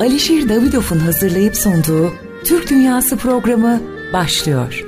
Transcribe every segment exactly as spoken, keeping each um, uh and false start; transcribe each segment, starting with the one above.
Alişir Davidov'un hazırlayıp sunduğu Türk Dünyası programı başlıyor.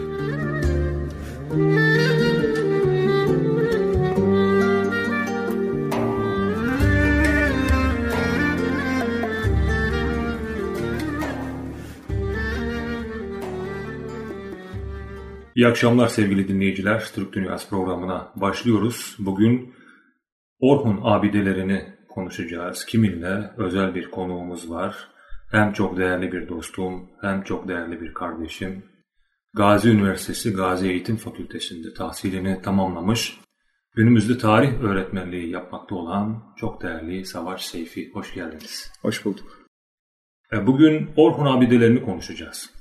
İyi akşamlar sevgili dinleyiciler. Türk Dünyası programına başlıyoruz. Bugün Orhun abidelerini konuşacağız. Kiminle? Özel bir konuğumuz var. Hem çok değerli bir dostum, hem çok değerli bir kardeşim. Gazi Üniversitesi Gazi Eğitim Fakültesi'nde tahsilini tamamlamış. Günümüzde tarih öğretmenliği yapmakta olan çok değerli Savaş Seyfi. Hoş geldiniz. Hoş bulduk. Bugün Orhun abidelerini konuşacağız.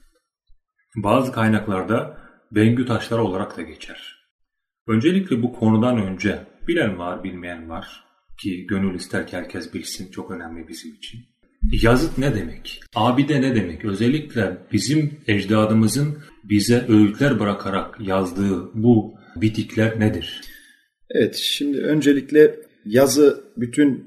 Bazı kaynaklarda Bengü taşları olarak da geçer. Öncelikle bu konudan önce bilen var, bilmeyen var ki gönül ister ki herkes bilsin, çok önemli bizim için. Yazıt ne demek? Abide ne demek? Özellikle bizim ecdadımızın bize öğütler bırakarak yazdığı bu bitikler nedir? Evet, şimdi öncelikle yazı bütün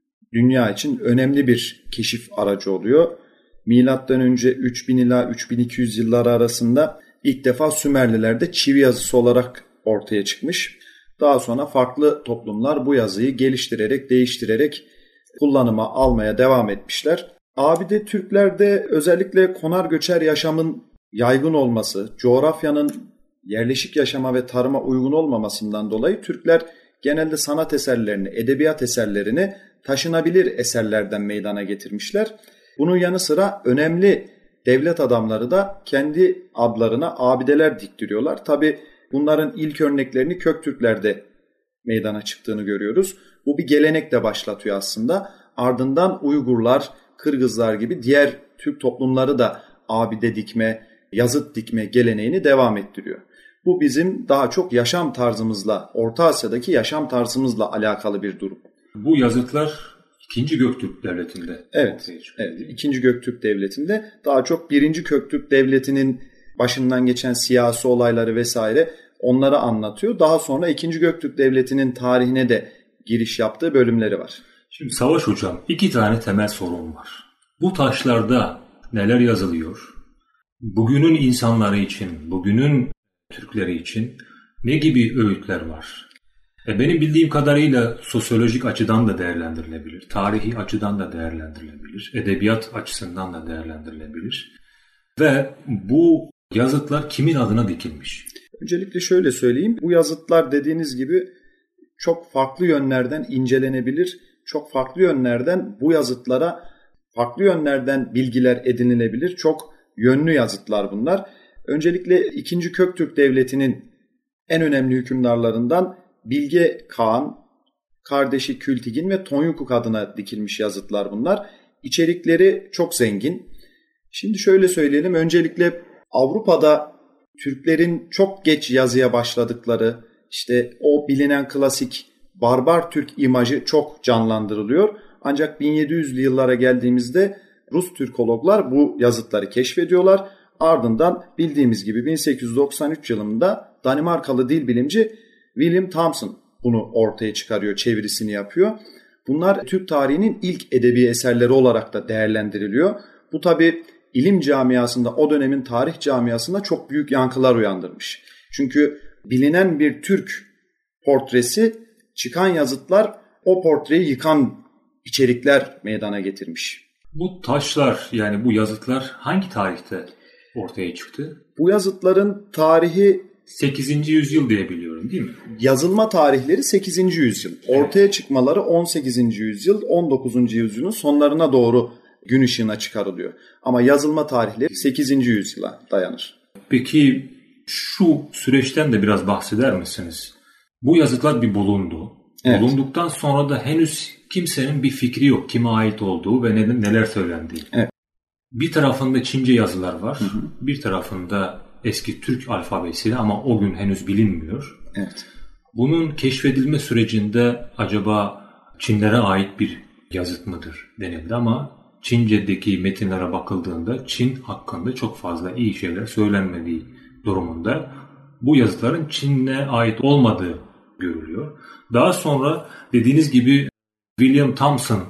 dünya için önemli bir keşif aracı oluyor. Milattan önce üç bin ila üç bin iki yüz yılları arasında İlk defa Sümerlilerde çivi yazısı olarak ortaya çıkmış. Daha sonra farklı toplumlar bu yazıyı geliştirerek, değiştirerek kullanıma almaya devam etmişler. Abide Türklerde özellikle konar göçer yaşamın yaygın olması, coğrafyanın yerleşik yaşama ve tarıma uygun olmamasından dolayı Türkler genelde sanat eserlerini, edebiyat eserlerini taşınabilir eserlerden meydana getirmişler. Bunun yanı sıra önemli devlet adamları da kendi adlarına abideler diktiriyorlar. Tabi bunların ilk örneklerini Köktürklerde meydana çıktığını görüyoruz. Bu bir gelenekle başlatıyor aslında. Ardından Uygurlar, Kırgızlar gibi diğer Türk toplumları da abide dikme, yazıt dikme geleneğini devam ettiriyor. Bu bizim daha çok yaşam tarzımızla, Orta Asya'daki yaşam tarzımızla alakalı bir durum. Bu yazıtlar İkinci Göktürk Devleti'nde. Evet, evet, İkinci Göktürk Devleti'nde daha çok Birinci Göktürk Devleti'nin başından geçen siyasi olayları vesaire onları anlatıyor. Daha sonra İkinci Göktürk Devleti'nin tarihine de giriş yaptığı bölümleri var. Şimdi Savaş Hocam, iki tane temel sorun var. Bu taşlarda neler yazılıyor? Bugünün insanları için, bugünün Türkleri için ne gibi öğütler var? E benim bildiğim kadarıyla sosyolojik açıdan da değerlendirilebilir, tarihi açıdan da değerlendirilebilir, edebiyat açısından da değerlendirilebilir. Ve bu yazıtlar kimin adına dikilmiş? Öncelikle şöyle söyleyeyim, bu yazıtlar dediğiniz gibi çok farklı yönlerden incelenebilir, çok farklı yönlerden bu yazıtlara farklı yönlerden bilgiler edinilebilir, çok yönlü yazıtlar bunlar. Öncelikle İkinci Köktürk Devleti'nin en önemli hükümdarlarından Bilge Kağan, kardeşi Kültigin ve Tonyukuk adına dikilmiş yazıtlar bunlar. İçerikleri çok zengin. Şimdi şöyle söyleyelim, öncelikle Avrupa'da Türklerin çok geç yazıya başladıkları, işte o bilinen klasik barbar Türk imajı çok canlandırılıyor. Ancak bin yedi yüzlü yıllara geldiğimizde Rus Türkologlar bu yazıtları keşfediyorlar. Ardından bildiğimiz gibi bin sekiz yüz doksan üç yılında Danimarkalı dil bilimci William Thomson bunu ortaya çıkarıyor, çevirisini yapıyor. Bunlar Türk tarihinin ilk edebi eserleri olarak da değerlendiriliyor. Bu tabi ilim camiasında, o dönemin tarih camiasında çok büyük yankılar uyandırmış. Çünkü bilinen bir Türk portresi, çıkan yazıtlar o portreyi yıkan içerikler meydana getirmiş. Bu taşlar, yani bu yazıtlar hangi tarihte ortaya çıktı? Bu yazıtların tarihi sekizinci yüzyıl diye biliyorum, değil mi? Yazılma tarihleri sekizinci yüzyıl. Ortaya çıkmaları on sekizinci yüzyıl, on dokuzuncu yüzyılın sonlarına doğru gün ışığına çıkarılıyor. Ama yazılma tarihleri sekizinci yüzyıla dayanır. Peki şu süreçten de biraz bahseder misiniz? Bu yazıtlar bir bulundu. Evet. Bulunduktan sonra da henüz kimsenin bir fikri yok kime ait olduğu ve neler söylendiği. Evet. Bir tarafında Çince yazılar var, hı hı. Bir tarafında eski Türk alfabesiyle ama o gün henüz bilinmiyor. Evet. Bunun keşfedilme sürecinde acaba Çinlere ait bir yazıt mıdır denildi ama Çince'deki metinlere bakıldığında Çin hakkında çok fazla iyi şeyler söylenmediği durumunda bu yazıtların Çin'e ait olmadığı görülüyor. Daha sonra dediğiniz gibi William Thomson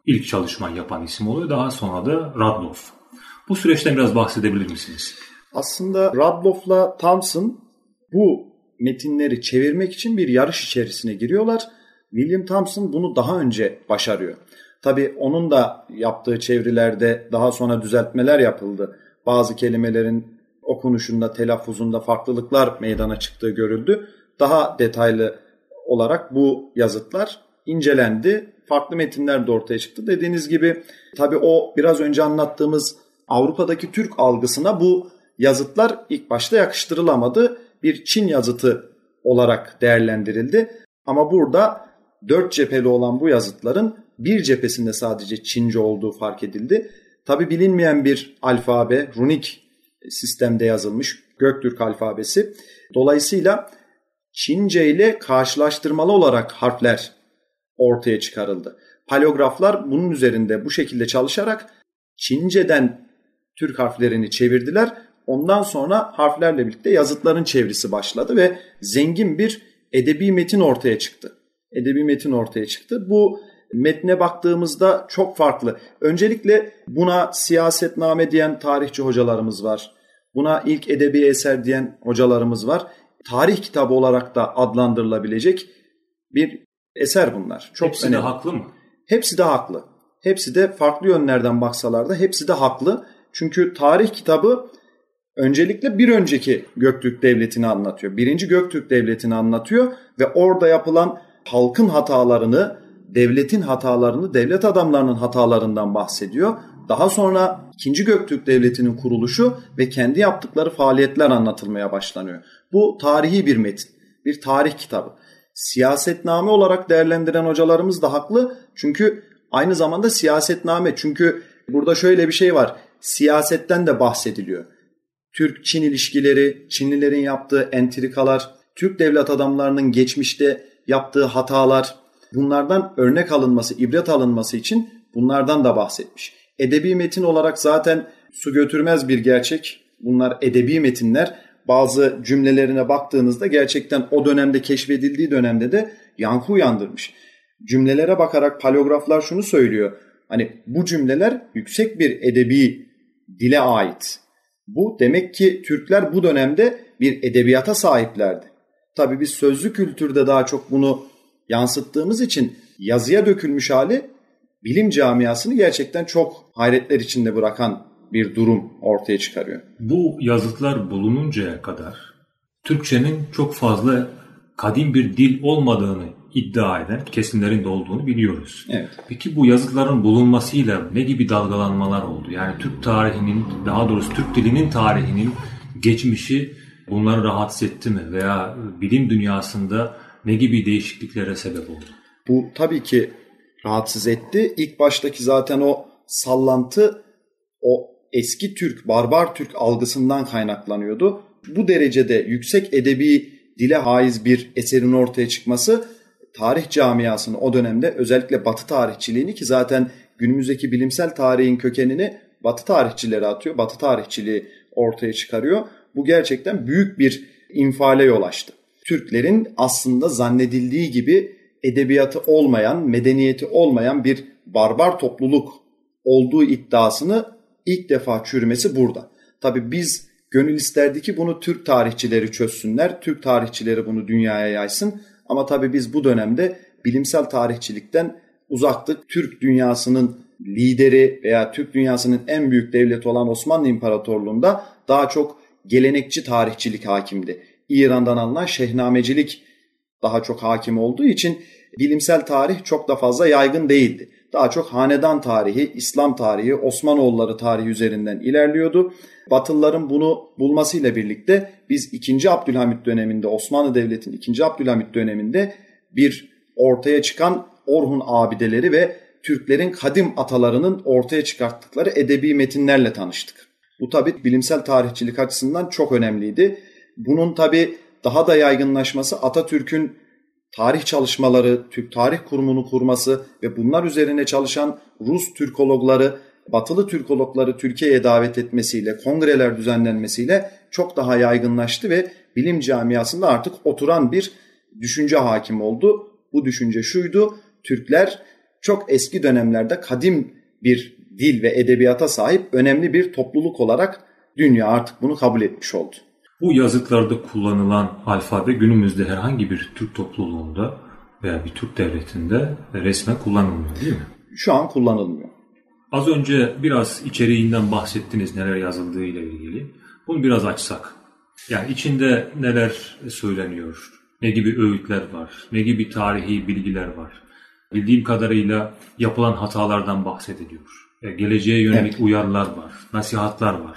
ilk çalışma yapan isim oluyor. Daha sonra da Radloff. Bu süreçten biraz bahsedebilir misiniz? Aslında Radloff'la Thomson bu metinleri çevirmek için bir yarış içerisine giriyorlar. William Thomson bunu daha önce başarıyor. Tabii onun da yaptığı çevirilerde daha sonra düzeltmeler yapıldı. Bazı kelimelerin okunuşunda, telaffuzunda farklılıklar meydana çıktığı görüldü. Daha detaylı olarak bu yazıtlar incelendi. Farklı metinler de ortaya çıktı. Dediğiniz gibi tabii o biraz önce anlattığımız Avrupa'daki Türk algısına bu yazıtlar ilk başta yakıştırılamadı. Bir Çin yazıtı olarak değerlendirildi. Ama burada dört cepheli olan bu yazıtların bir cephesinde sadece Çince olduğu fark edildi. Tabii bilinmeyen bir alfabe, runik sistemde yazılmış Göktürk alfabesi. Dolayısıyla Çince ile karşılaştırmalı olarak harfler ortaya çıkarıldı. Paleograflar bunun üzerinde bu şekilde çalışarak Çince'den Türk harflerini çevirdiler. Ondan sonra harflerle birlikte yazıtların çevirisi başladı ve zengin bir edebi metin ortaya çıktı. Edebi metin ortaya çıktı. Bu metne baktığımızda çok farklı. Öncelikle buna siyasetname diyen tarihçi hocalarımız var. Buna ilk edebi eser diyen hocalarımız var. Tarih kitabı olarak da adlandırılabilecek bir eser bunlar. Çok hepsi önemli. de haklı mı? Hepsi de haklı. Hepsi de farklı yönlerden baksalar da hepsi de haklı. Çünkü tarih kitabı öncelikle bir önceki Göktürk Devleti'ni anlatıyor. Birinci Göktürk Devleti'ni anlatıyor ve orada yapılan halkın hatalarını, devletin hatalarını, devlet adamlarının hatalarından bahsediyor. Daha sonra ikinci Göktürk Devleti'nin kuruluşu ve kendi yaptıkları faaliyetler anlatılmaya başlanıyor. Bu tarihi bir metin, bir tarih kitabı. Siyasetname olarak değerlendiren hocalarımız da haklı. Çünkü aynı zamanda siyasetname. Çünkü burada şöyle bir şey var. Siyasetten de bahsediliyor. Türk-Çin ilişkileri, Çinlilerin yaptığı entrikalar, Türk devlet adamlarının geçmişte yaptığı hatalar, bunlardan örnek alınması, ibret alınması için bunlardan da bahsetmiş. Edebi metin olarak zaten su götürmez bir gerçek. Bunlar edebi metinler. Bazı cümlelerine baktığınızda gerçekten o dönemde keşfedildiği dönemde de yankı uyandırmış. Cümlelere bakarak paleograflar şunu söylüyor. Hani bu cümleler yüksek bir edebi dile ait. Bu demek ki Türkler bu dönemde bir edebiyata sahiplerdi. Tabii biz sözlü kültürde daha çok bunu yansıttığımız için yazıya dökülmüş hali bilim camiasını gerçekten çok hayretler içinde bırakan bir durum ortaya çıkarıyor. Bu yazıtlar bulununcaya kadar Türkçenin çok fazla kadim bir dil olmadığını iddia eden kesimlerin de olduğunu biliyoruz. Evet. Peki bu yazıtların bulunmasıyla ne gibi dalgalanmalar oldu? Yani Türk tarihinin, daha doğrusu Türk dilinin tarihinin geçmişi bunları rahatsız etti mi? Veya bilim dünyasında ne gibi değişikliklere sebep oldu? Bu tabii ki rahatsız etti. İlk baştaki zaten o sallantı o eski Türk, barbar Türk algısından kaynaklanıyordu. Bu derecede yüksek edebi dile haiz bir eserin ortaya çıkması tarih camiasını o dönemde, özellikle Batı tarihçiliğini, ki zaten günümüzdeki bilimsel tarihin kökenini Batı tarihçileri atıyor, Batı tarihçiliği ortaya çıkarıyor. Bu gerçekten büyük bir infiale yol açtı. Türklerin aslında zannedildiği gibi edebiyatı olmayan, medeniyeti olmayan bir barbar topluluk olduğu iddiasını ilk defa çürümesi burada. Tabii biz gönül isterdi ki bunu Türk tarihçileri çözsünler, Türk tarihçileri bunu dünyaya yaysın. Ama tabii biz bu dönemde bilimsel tarihçilikten uzaktık. Türk dünyasının lideri veya Türk dünyasının en büyük devleti olan Osmanlı İmparatorluğu'nda daha çok gelenekçi tarihçilik hakimdi. İran'dan alınan şehnamecilik daha çok hakim olduğu için bilimsel tarih çok da fazla yaygın değildi. Daha çok hanedan tarihi, İslam tarihi, Osmanoğulları tarihi üzerinden ilerliyordu. Batılıların bunu bulmasıyla birlikte biz ikinci. Abdülhamit döneminde, Osmanlı Devleti'nin ikinci. Abdülhamit döneminde bir ortaya çıkan Orhun abideleri ve Türklerin kadim atalarının ortaya çıkarttıkları edebi metinlerle tanıştık. Bu tabii bilimsel tarihçilik açısından çok önemliydi. Bunun tabii daha da yaygınlaşması Atatürk'ün tarih çalışmaları, Türk Tarih Kurumu'nu kurması ve bunlar üzerine çalışan Rus Türkologları, Batılı Türkologları Türkiye'ye davet etmesiyle, kongreler düzenlenmesiyle çok daha yaygınlaştı ve bilim camiasında artık oturan bir düşünce hakim oldu. Bu düşünce şuydu: Türkler çok eski dönemlerde kadim bir dil ve edebiyata sahip önemli bir topluluk olarak dünya artık bunu kabul etmiş oldu. Bu yazıtlarda kullanılan alfabe günümüzde herhangi bir Türk topluluğunda veya bir Türk devletinde resmen kullanılmıyor değil mi? Şu an kullanılmıyor. Az önce biraz içeriğinden bahsettiniz, neler yazıldığı ile ilgili. Bunu biraz açsak. Yani içinde neler söyleniyor, ne gibi öğütler var, ne gibi tarihi bilgiler var. Bildiğim kadarıyla yapılan hatalardan bahsediliyor. Geleceğe yönelik evet. uyarılar var, nasihatler var.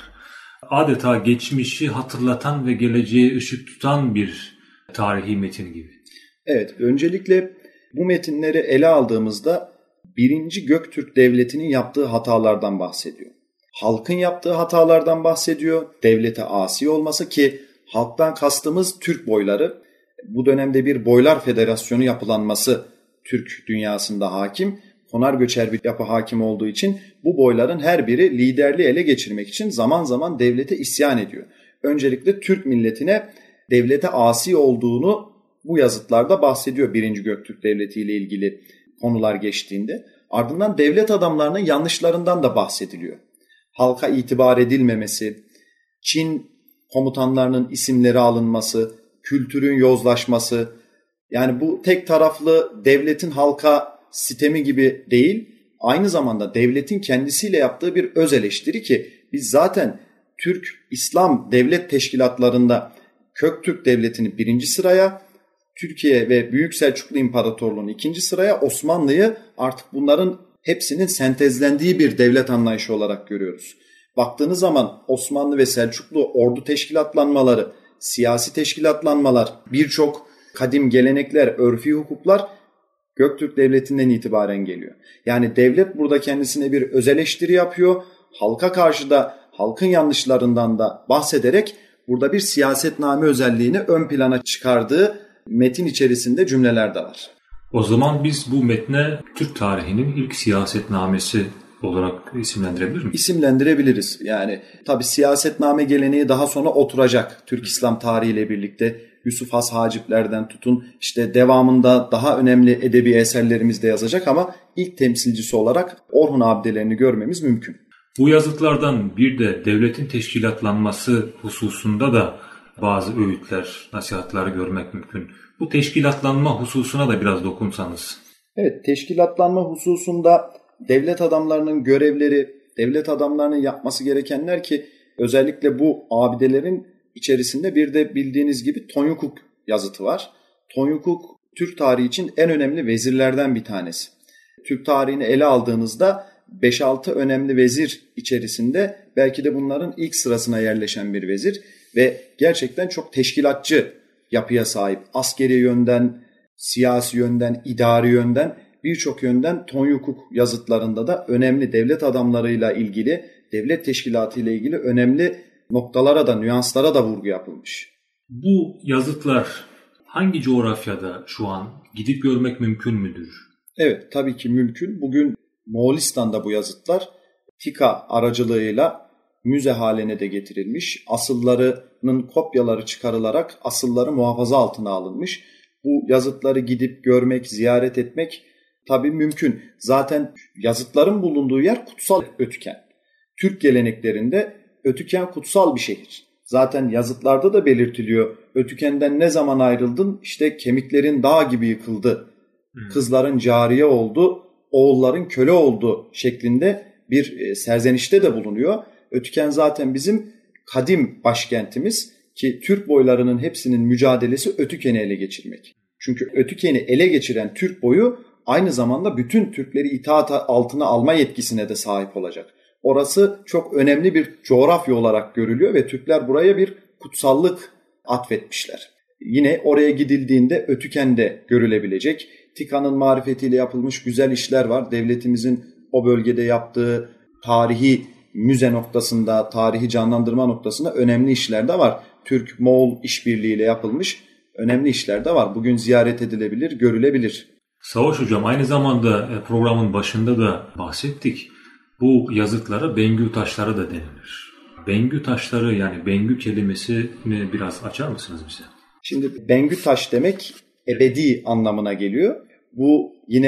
Adeta geçmişi hatırlatan ve geleceğe ışık tutan bir tarihi metin gibi. Evet, öncelikle bu metinleri ele aldığımızda birinci Göktürk Devleti'nin yaptığı hatalardan bahsediyor. Halkın yaptığı hatalardan bahsediyor. Devlete asi olması, ki halktan kastımız Türk boyları. Bu dönemde bir boylar federasyonu yapılanması Türk dünyasında hakim. Konar göçer bir yapı hakim olduğu için bu boyların her biri liderliği ele geçirmek için zaman zaman devlete isyan ediyor. Öncelikle Türk milletine devlete asi olduğunu bu yazıtlarda bahsediyor birinci Göktürk Devleti ile ilgili konular geçtiğinde. Ardından devlet adamlarının yanlışlarından da bahsediliyor. Halka itibar edilmemesi, Çin komutanlarının isimleri alınması, kültürün yozlaşması, yani bu tek taraflı devletin halka sitemi gibi değil, aynı zamanda devletin kendisiyle yaptığı bir öz eleştiri, ki biz zaten Türk İslam devlet teşkilatlarında Köktürk Devleti'ni birinci sıraya, Türkiye ve Büyük Selçuklu İmparatorluğu'nu ikinci sıraya, Osmanlı'yı artık bunların hepsinin sentezlendiği bir devlet anlayışı olarak görüyoruz. Baktığınız zaman Osmanlı ve Selçuklu ordu teşkilatlanmaları, siyasi teşkilatlanmalar, birçok kadim gelenekler, örfi hukuklar Göktürk Devleti'nden itibaren geliyor. Yani devlet burada kendisine bir öz eleştiri yapıyor. Halka karşı da halkın yanlışlarından da bahsederek burada bir siyasetname özelliğini ön plana çıkardığı metin içerisinde cümleler de var. O zaman biz bu metne Türk tarihinin ilk siyasetnamesi olarak isimlendirebilir miyiz? İsimlendirebiliriz. Yani tabii siyasetname geleneği daha sonra oturacak. Türk İslam tarihiyle birlikte Yusuf Has Hacipler'den tutun, işte devamında daha önemli edebi eserlerimiz de yazacak, ama ilk temsilcisi olarak Orhun abidelerini görmemiz mümkün. Bu yazıtlardan bir de devletin teşkilatlanması hususunda da bazı öğütler, nasihatler görmek mümkün. Bu teşkilatlanma hususuna da biraz dokunsanız. Evet, teşkilatlanma hususunda devlet adamlarının görevleri, devlet adamlarının yapması gerekenler, ki özellikle bu abidelerin içerisinde bir de bildiğiniz gibi Tonyukuk yazıtı var. Tonyukuk Türk tarihi için en önemli vezirlerden bir tanesi. Türk tarihini ele aldığınızda beş altı önemli vezir içerisinde belki de bunların ilk sırasına yerleşen bir vezir ve gerçekten çok teşkilatçı yapıya sahip. Askeri yönden, siyasi yönden, idari yönden, birçok yönden Tonyukuk yazıtlarında da önemli devlet adamlarıyla ilgili, devlet teşkilatı ile ilgili önemli noktalara da, nüanslara da vurgu yapılmış. Bu yazıtlar hangi coğrafyada şu an gidip görmek mümkün müdür? Evet, tabii ki mümkün. Bugün Moğolistan'da bu yazıtlar TİKA aracılığıyla müze haline de getirilmiş. Asıllarının kopyaları çıkarılarak asılları muhafaza altına alınmış. Bu yazıtları gidip görmek, ziyaret etmek tabii mümkün. Zaten yazıtların bulunduğu yer kutsal Ötüken. Türk geleneklerinde Ötüken kutsal bir şehir. Zaten yazıtlarda da belirtiliyor. Ötüken'den ne zaman ayrıldın? İşte kemiklerin dağ gibi yıkıldı. Hmm. Kızların cariye oldu, oğulların köle oldu şeklinde bir serzenişte de bulunuyor. Ötüken zaten bizim kadim başkentimiz, ki Türk boylarının hepsinin mücadelesi Ötüken'i ele geçirmek. Çünkü Ötüken'i ele geçiren Türk boyu aynı zamanda bütün Türkleri itaat altına alma yetkisine de sahip olacak. Orası çok önemli bir coğrafya olarak görülüyor ve Türkler buraya bir kutsallık atfetmişler. Yine oraya gidildiğinde Ötüken'de görülebilecek, TİKA'nın marifetiyle yapılmış güzel işler var. Devletimizin o bölgede yaptığı tarihi müze noktasında, tarihi canlandırma noktasında önemli işler de var. Türk-Moğol işbirliğiyle yapılmış önemli işler de var. Bugün ziyaret edilebilir, görülebilir. Savaş Hocam, aynı zamanda programın başında da bahsettik. Bu yazıtlara Bengü taşları da denilir. Bengü taşları, yani Bengü kelimesini biraz açar mısınız bize? Şimdi Bengü taş demek ebedi anlamına geliyor. Bu yine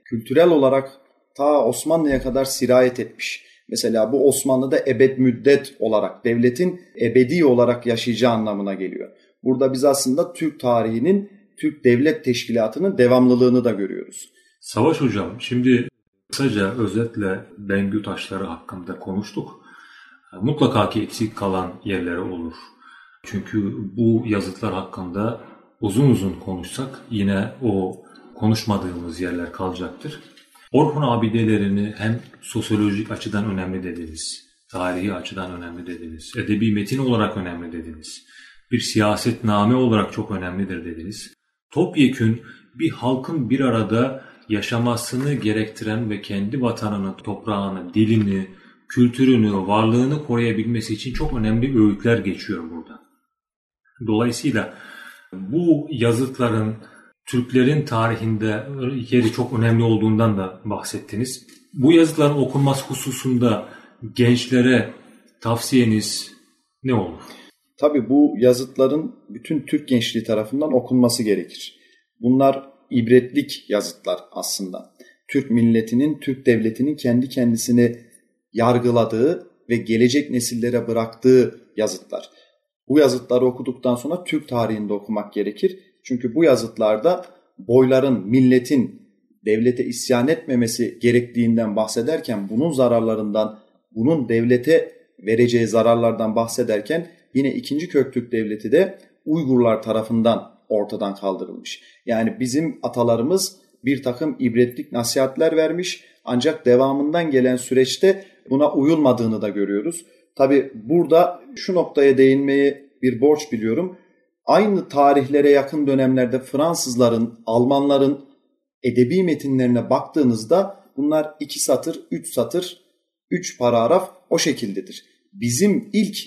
kültürel olarak ta Osmanlı'ya kadar sirayet etmiş. Mesela bu Osmanlı'da ebed müddet olarak, devletin ebedi olarak yaşayacağı anlamına geliyor. Burada biz aslında Türk tarihinin, Türk Devlet Teşkilatı'nın devamlılığını da görüyoruz. Savaş Hocam, şimdi kısaca özetle Bengü taşları hakkında konuştuk. Mutlaka ki eksik kalan yerleri olur. Çünkü bu yazıtlar hakkında uzun uzun konuşsak yine o konuşmadığımız yerler kalacaktır. Orhun abidelerini hem sosyolojik açıdan önemli dediniz, tarihi açıdan önemli dediniz, edebi metin olarak önemli dediniz, bir siyasetname olarak çok önemlidir dediniz. Topyekün bir halkın bir arada yaşamasını gerektiren ve kendi vatanını, toprağını, dilini, kültürünü, varlığını koruyabilmesi için çok önemli öğütler geçiyor burada. Dolayısıyla bu yazıtların Türklerin tarihinde yeri çok önemli olduğundan da bahsettiniz. Bu yazıtların okunması hususunda gençlere tavsiyeniz ne olur? Tabii bu yazıtların bütün Türk gençliği tarafından okunması gerekir. Bunlar ibretlik yazıtlar aslında. Türk milletinin, Türk devletinin kendi kendisini yargıladığı ve gelecek nesillere bıraktığı yazıtlar. Bu yazıtları okuduktan sonra Türk tarihinde okumak gerekir. Çünkü bu yazıtlarda boyların, milletin devlete isyan etmemesi gerektiğinden bahsederken, bunun zararlarından, bunun devlete vereceği zararlardan bahsederken yine ikinci Köktürk Devleti de Uygurlar tarafından ortadan kaldırılmış. Yani bizim atalarımız bir takım ibretlik nasihatler vermiş, ancak devamından gelen süreçte buna uyulmadığını da görüyoruz. Tabii burada şu noktaya değinmeyi bir borç biliyorum. Aynı tarihlere yakın dönemlerde Fransızların, Almanların edebi metinlerine baktığınızda bunlar iki satır, üç satır, üç paragraf o şekildedir. Bizim ilk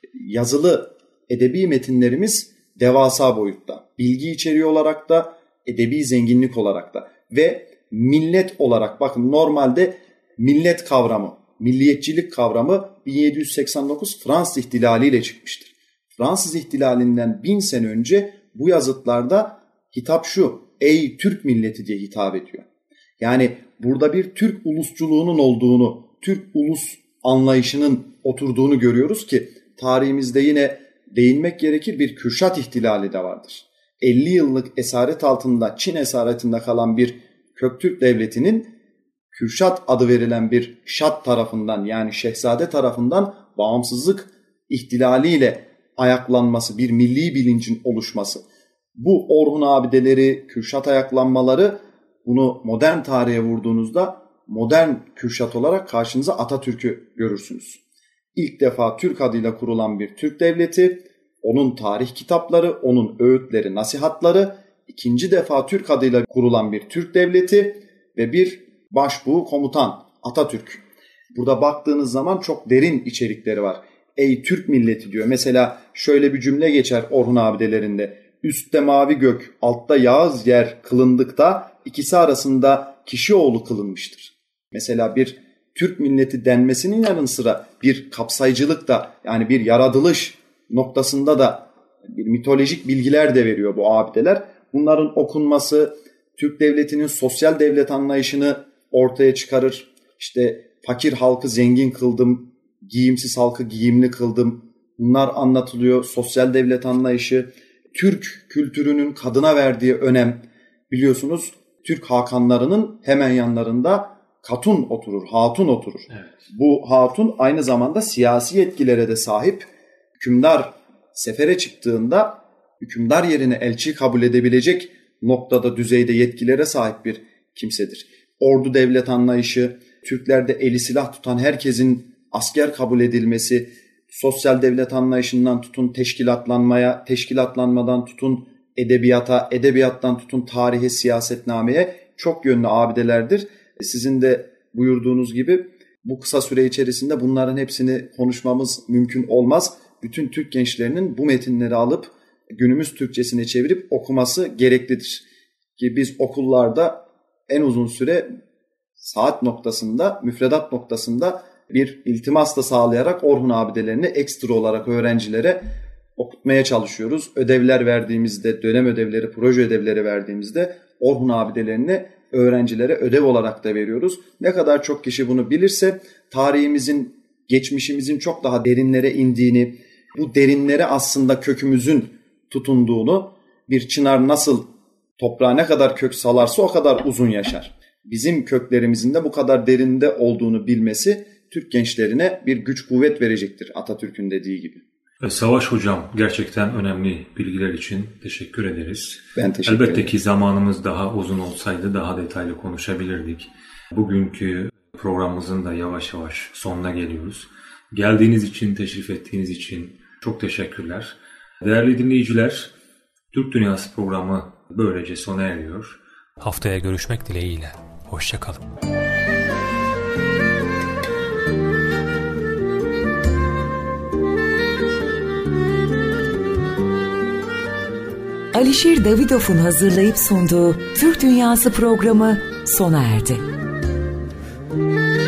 yazılı edebi metinlerimiz devasa boyutta. Bilgi içeriği olarak da, edebi zenginlik olarak da ve millet olarak, bakın normalde millet kavramı, milliyetçilik kavramı bin yedi yüz seksen dokuz Fransız ihtilali ile çıkmıştır. Fransız ihtilalinden bin sene önce bu yazıtlarda hitap şu: ey Türk milleti diye hitap ediyor. Yani burada bir Türk ulusçuluğunun olduğunu, Türk ulus anlayışının oturduğunu görüyoruz ki tarihimizde yine değinmek gerekir, bir Kürşat ihtilali de vardır. elli yıllık esaret altında, Çin esaretinde kalan bir Köktürk Devleti'nin Kürşat adı verilen bir şat tarafından, yani şehzade tarafından bağımsızlık ihtilaliyle ayaklanması, bir milli bilincin oluşması. Bu Orhun abideleri, Kürşat ayaklanmaları, bunu modern tarihe vurduğunuzda modern Kürşat olarak karşınıza Atatürk'ü görürsünüz. İlk defa Türk adıyla kurulan bir Türk devleti, onun tarih kitapları, onun öğütleri, nasihatları, ikinci defa Türk adıyla kurulan bir Türk devleti ve bir başbuğ komutan Atatürk. Burada baktığınız zaman çok derin içerikleri var. Ey Türk milleti diyor. Mesela şöyle bir cümle geçer Orhun abidelerinde: üstte mavi gök, altta yağız yer kılındıkta ikisi arasında kişioğlu kılınmıştır. Mesela bir Türk milleti denmesinin yanı sıra bir kapsayıcılık da, yani bir yaratılış noktasında da bir mitolojik bilgiler de veriyor bu abideler. Bunların okunması Türk devletinin sosyal devlet anlayışını ortaya çıkarır. İşte fakir halkı zengin kıldım, giyimsiz halkı giyimli kıldım. Bunlar anlatılıyor. Sosyal devlet anlayışı, Türk kültürünün kadına verdiği önem. Biliyorsunuz Türk hakanlarının hemen yanlarında katun oturur, hatun oturur. Evet. Bu hatun aynı zamanda siyasi yetkilere de sahip. Hükümdar sefere çıktığında hükümdar yerine elçi kabul edebilecek noktada, düzeyde yetkilere sahip bir kimsedir. Ordu devlet anlayışı, Türklerde eli silah tutan herkesin asker kabul edilmesi, sosyal devlet anlayışından tutun teşkilatlanmaya, teşkilatlanmadan tutun edebiyata, edebiyattan tutun tarihe, siyasetnameye çok yönlü abidelerdir. Sizin de buyurduğunuz gibi bu kısa süre içerisinde bunların hepsini konuşmamız mümkün olmaz. Bütün Türk gençlerinin bu metinleri alıp günümüz Türkçesine çevirip okuması gereklidir. Ki biz okullarda en uzun süre saat noktasında, müfredat noktasında bir iltimas da sağlayarak Orhun abidelerini ekstra olarak öğrencilere okutmaya çalışıyoruz. Ödevler verdiğimizde, dönem ödevleri, proje ödevleri verdiğimizde Orhun abidelerini öğrencilere ödev olarak da veriyoruz. Ne kadar çok kişi bunu bilirse tarihimizin, geçmişimizin çok daha derinlere indiğini, bu derinlere aslında kökümüzün tutunduğunu, bir çınar nasıl toprağa ne kadar kök salarsa o kadar uzun yaşar. Bizim köklerimizin de bu kadar derinde olduğunu bilmesi Türk gençlerine bir güç kuvvet verecektir, Atatürk'ün dediği gibi. Savaş Hocam, gerçekten önemli bilgiler için teşekkür ederiz. Ben teşekkür Elbette ederim. ki zamanımız daha uzun olsaydı daha detaylı konuşabilirdik. Bugünkü programımızın da yavaş yavaş sonuna geliyoruz. Geldiğiniz için, teşrif ettiğiniz için çok teşekkürler. Değerli dinleyiciler, Türk Dünyası programı böylece sona eriyor. Haftaya görüşmek dileğiyle. Hoşça kalın. Alişir Davidov'un hazırlayıp sunduğu Türk Dünyası programı sona erdi.